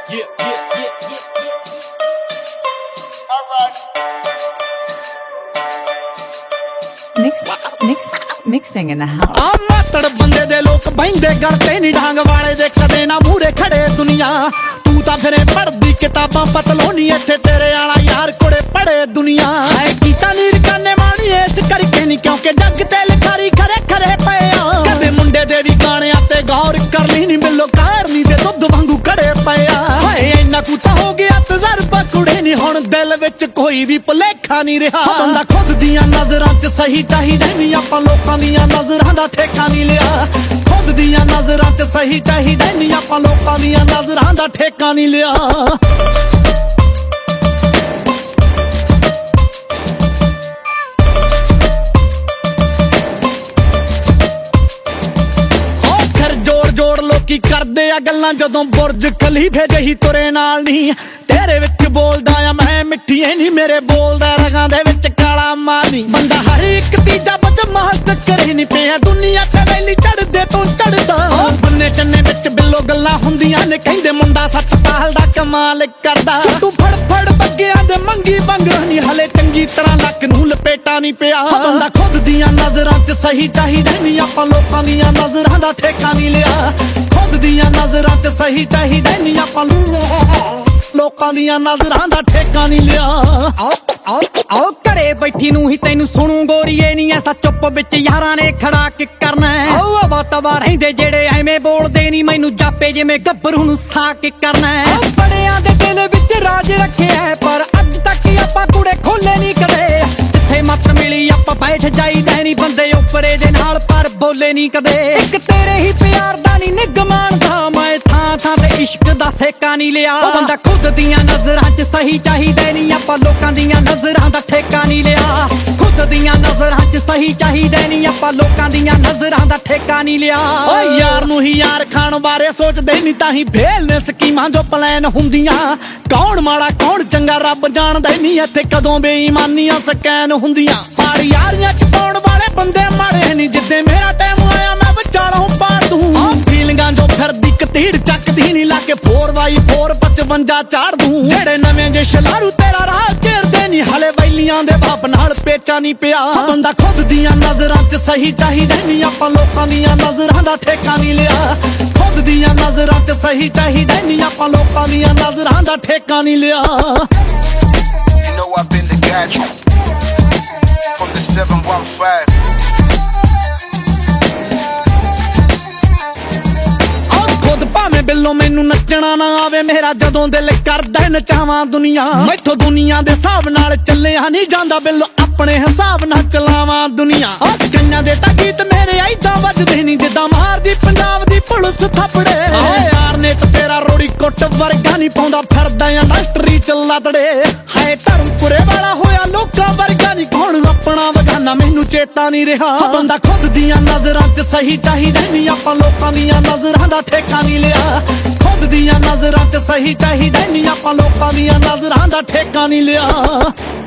Mixing in the house. ਮਾਤੜ ਬੰਦੇ ਦੇ ਲੋਕ ਬਹਿੰਦੇ ਗਲਤੇ ਨੀ ਡਾਂਗ ਵਾਲੇ ਦੇ ਕਦੇ ਨਾ ਮੂਰੇ ਖੜੇ ਦੁਨੀਆ ਤੂੰ ਤਾਂ ਫਿਰੇ ਪੜਦੀ ਕਿਤਾਬਾਂ ਪਤਲੋਨੀ ਇੱਥੇ ਤੇਰੇ ਆਲਾ ਯਾਰ ਕੋਲੇ ਪੜੇ ਦੁਨੀਆ ਹੈ ਕੀਤਾ ਨੀ ਰਕਾਨੇ ਮਾਣੀ ਇਸ ਕਰਕੇ ਨੀ ਕਿਉਂਕਿ ਜੱਗ ਤੇ ਲਿਖਾਰੀ ਖਰੇ ਖਰੇ ਪਏ ਆ ਕਦੇ ਮੁੰਡੇ ਦੇ ਵੀ ਗਾਣਿਆਂ ਤੇ ਗੌਰ ਕਰ ਲਈ ਨੀ ਮਿਲੋ ਕਾਰਨੀ ਦੇ ਦੁੱਧ ਵਾਂਗੂ ਖੜੇ ਪਏ ਆ ਹਾਏ ਇੰਨਾ ਕੁੱਤਾ ਹੋ ਗਿਆ ਤਜਰਬਾ ਕੁੜੇ ਨੀ ਹੁਣ ਦਿਲ ਵਿੱਚ ਕੋਈ ਵੀ ਭੁਲੇਖਾ ਨੀ ਰਿਹਾ ਬੰਦਾ ਖੁਦ ਦੀਆਂ ਨਜ਼ਰਾਂ 'ਚ ਸਹੀ ਚਾਹੀਦਾ ਨੀ ਆਪਾਂ ਲੋਕਾਂ ਦੀਆਂ ਨਜ਼ਰਾਂ ਦਾ ਠੇਕਾ ਨੀ ਲਿਆ ਖੁਦ ਦੀਆਂ ਨਜ਼ਰਾਂ 'ਚ ਸਹੀ ਚਾਹੀਦਾ ਨੀ ਆਪਾਂ ਲੋਕਾਂ ਦੀਆਂ ਨਜ਼ਰਾਂ ਦਾ ਠੇਕਾ ਨੀ ਲਿਆ ਜੋੜ ਲੋਕੀ ਕਰਦੇ ਆ ਗੱਲਾਂ ਜਦੋਂ ਬੁਰਜ ਖਲੀਫੇ ਜਹੀ ਤੁਰੇ ਨਾਲ ਨਹੀਂ ਤੇਰੇ ਵਿੱਚ ਬੋਲਦਾ ਆ ਮੈਂ ਮਿੱਠੀਏ ਨਹੀਂ ਮੇਰੇ ਬੋਲਦਾ ਰਗਾਂ ਦੇ ਵਿੱਚ ਕਾਲਾ ਮਾਨੀ ਬੰਦਾ ਹਰ ਇੱਕ ਤੀਜਾ ਬਦਮਾਸ਼ ਕਰੇ ਨਹੀਂ ਪਿਆ ਦੁਨੀਆ ਤੇ ਵੈਲੀ ਚੜਦੇ ਤੋਂ ਚੜਦਾ ਬੰਨੇ ਚੰਨੇ ਵਿੱਚ ਬਿੱਲੋ ਗੱਲਾਂ ਹੁੰਦੀਆਂ ਨੇ ਕਹਿੰਦੇ ਮੁੰਡਾ ਸੱਤ ਤਾਲ ਦਾ ਕਮਾਲ ਕਰਦਾ ਤੂੰ ਫੜ ਫੜ ਬੱਗਿਆਂ ਦੇ ਮੰਗੀ ਬੰਗੜਾ ਨਹੀਂ ਹਲੇ ਚੰਗੀ ਤਰ੍ਹਾਂ ਲੱਕ ਨੂੰ ਲਪੇਟਾ ਨਹੀਂ ਪਿਆ ਬੰਦਾ ਖੁਦ ਦੀਆਂ ਨਜ਼ਰਾਂ 'ਚ ਸਹੀ ਚਾਹੀਦਾ ਨਹੀਂ ਆਪਾਂ ਲੋਕਾਂ ਦੀਆਂ ਨਜ਼ਰਾਂ ਦਾ ਠੇਕਾ ਨਹੀਂ ਲਿਆ ਖੁਦ ਦੀਆਂ ਨਜ਼ਰਾਂ 'ਚ ਸਹੀ ਚਾਹੀਦਾ ਨਹੀਂ ਆਪਾਂ ਲੋਕਾਂ ਦੀਆਂ ਨਜ਼ਰਾਂ ਦਾ ਠੇਕਾ ਨਹੀਂ ਲਿਆ ਆਓ ਘਰੇ ਬੈਠੀ ਨੂੰ ਹੀ ਤੈਨੂੰ ਸੁਣੂ ਗੋਰੀਏ ਨਹੀਂ ਐਸਾ ਚੁੱਪ ਵਿੱਚ ਯਾਰਾਂ ਨੇ ਖੜਾ ਕਿ ਕਰਨਾ ਆਓ ਹਵਾ ਤਵਾ ਰਹਿੰਦੇ ਜਿਹੜੇ ਐਵੇਂ ਬੋਲਦੇ ਨਹੀਂ ਮੈਨੂੰ ਜਾਪੇ ਜਿਵੇਂ ਗੱਭਰੂ ਨੂੰ ਸਾ ਕੇ ਕਰਨਾ ਬੜਿਆਂ ਦੇ ਦਿਲ ਵਿੱਚ ਰਾਜ ਰੱਖਿਆ ਪਰ ਅੱਜ ਤੱਕ ਆਪਾਂ ਕੁੜੇ ਖੋਲੇ ਨਹੀਂ ਕਦੇ ਜਿੱਥੇ ਮੱਤ ਮਿਲੀ ਆਪਾਂ ਬੈਠ ਜਾਈਦਾ ਨਹੀਂ ਬੰਦੇ ਉੱਪਰੇ ਦੇ ਨਾਲ ਪਰ ਬੋਲੇ ਨਹੀਂ ਕਦੇ ਇੱਕ ਤੇਰੇ ਹੀ ਪਿਆਰ ਦਾ ਨਹੀਂ ਨਿਗਮਾਨ ਦਾ ਮੈਂ ਥਾਂ ਥਾਂ ਤੇ ਇਸ਼ਕ ਦਾ ਸੇਕਾ ਨਹੀਂ ਲਿਆ ਉਹ ਬੰਦਾ ਖੁਦ ਦੀਆਂ ਨਜ਼ਰਾਂ 'ਚ ਸਹੀ ਚਾਹੀਦਾ ਨਹੀਂ ਆਪਾਂ ਲੋਕਾਂ ਦੀਆਂ ਨਜ਼ਰਾਂ ਦਾ ਠੇਕਾ ਨਹੀਂ ਲਿਆ ਖੁਦ ਦੀਆਂ ਨਜ਼ਰਾਂ 'ਚ ਸਹੀ ਚਾਹੀਦਾ ਨਹੀਂ ਆਪਾਂ ਲੋਕਾਂ ਦੀਆਂ ਨਜ਼ਰਾਂ ਦਾ ਠੇਕਾ ਨਹੀਂ ਲਿਆ ਓ ਯਾਰ ਨੂੰ ਹੀ ਯਾਰ ਖਾਣ ਬਾਰੇ ਸੋਚਦੇ ਨਹੀਂ ਤਾਂ ਹੀ ਫੇਲ ਨੇ ਸਕੀਮਾਂ ਜੋ ਪਲਾਨ ਹੁੰਦੀਆਂ ਕੌਣ ਮਾੜਾ ਕੌਣ ਚੰਗਾ ਰੱਬ ਜਾਣਦਾ ਨਹੀਂ ਇੱਥੇ ਕਦੋਂ ਬੇਈਮਾਨੀਆਂ ਸਕੈਨ ਹੁੰਦੀਆਂ ਪਰ ਯਾਰੀਆਂ 'ਚ ਪਾਉਣ ਵਾਲੇ ਬੰਦੇ ਮਾੜੇ ਨਹੀਂ ਜਿੱਦੇ ਮੇਰਾ ਟਾਈਮ ਆਇਆ ਮੈਂ ਵਿਚਾਲੋਂ ਪਾਰ ਦੂੰ ਫੀਲਿੰਗਾਂ ਜੋ ਫਿਰਦੀ ਕਤੀੜ ਚੱਕਦੀ ਨਹੀਂ ਲਾ ਕੇ 4x4 55 ਚਾੜ ਦੂੰ ਜਿਹੜੇ ਨਵੇਂ ਜੇ ਸ਼ਲਾਰੂ ਤੇਰਾ ਰਾਹ ਘੇਰਦੇ ਨਹੀਂ ਹਲੇ ਵੈਲੀਆਂ ਦੇ ਬਾਪ ਨਾਲ ਪੇਚਾ ਨਹੀਂ ਪਿਆ ਬੰਦਾ ਖੁਦ ਦੀਆਂ ਨਜ਼ਰਾਂ 'ਚ ਸਹੀ ਚਾਹੀਦਾ ਨਹੀਂ ਆਪਾਂ ਲੋਕਾਂ ਦੀਆਂ ਨਜ਼ਰਾਂ ਦਾ ਠੇਕਾ ਨਹੀਂ ਲਿਆ ਖੁਦ ਦੀਆਂ ਨਜ਼ਰਾਂ 'ਚ ਸਹੀ ਚਾਹੀਦਾ ਨਹੀਂ ਆਪਾਂ ਲੋਕਾਂ ਦੀਆਂ ਨਜ਼ਰਾਂ ਦਾ ਠੇਕਾ ਨਹੀਂ ਲਿਆ You know I've been the gadget from the 715 ਭਾਵੇਂ ਬਿੱਲੋ ਮੈਨੂੰ ਨੱਚਣਾ ਨਾ ਆਵੇ ਮੇਰਾ ਜਦੋਂ ਦਿਲ ਕਰਦਾ ਨਚਾਵਾਂ ਦੁਨੀਆ ਮੈਥੋਂ ਦੁਨੀਆ ਦੇ ਹਿਸਾਬ ਨਾਲ ਚੱਲਿਆ ਨਹੀਂ ਜਾਂਦਾ ਬਿੱਲੋ ਆਪਣੇ ਹਿਸਾਬ ਨਾਲ ਚਲਾਵਾਂ ਦੁਨੀਆ ਕਈਆਂ ਦੇ ਤਾਂ ਗੀਤ ਮੇਰੇ ਐਦਾਂ ਵੱਜਦੇ ਨਹੀਂ ਜਿੱਦਾਂ ਮਾਰਦੀ ਪੰਜਾਬ ਦੀ ਪੁਲਿਸ ਥੱਪੜੇ ਯਾਰ ਨੇ ਤਾਂ ਤੇਰਾ ਰੋੜੀ ਕੁੱਟ ਵਰਗਾ ਨਹੀਂ ਪਾਉਂਦਾ ਫਿਰਦਾ ਇੰਡਸਟਰੀ ਚ ਲੱਤੜੇ ਹਾਏ ਧਰਮਪੁਰੇ ਵਾਲਾ ਹੋਇਆ ਲੋਕਾਂ ਵਰਗਾ ਨਹੀਂ ਕੌਣ ਆਪਣਾ ਬਗਾਨਾ ਮੈਨੂੰ ਚੇਤਾ ਨਹੀਂ ਰਿਹਾ ਬੰਦਾ ਖੁਦ ਦੀਆਂ ਨਜ਼ਰਾਂ 'ਚ ਸਹੀ ਚਾਹੀਦਾ ਨਹੀਂ ਆਪਾਂ ਲੋਕਾਂ ਦੀਆਂ ਨਜ਼ਰਾਂ ਦਾ ਠੇਕਾ ਨਹੀਂ ਲਿਆ ਖੁਦ ਦੀਆਂ ਨਜ਼ਰਾਂ 'ਚ ਸਹੀ ਚਾਹੀਦਾ ਨਹੀਂ ਆਪਾਂ ਲੋਕਾਂ ਦੀਆਂ ਨਜ਼ਰਾਂ ਦਾ ਠੇਕਾ ਨਹੀਂ ਲਿਆ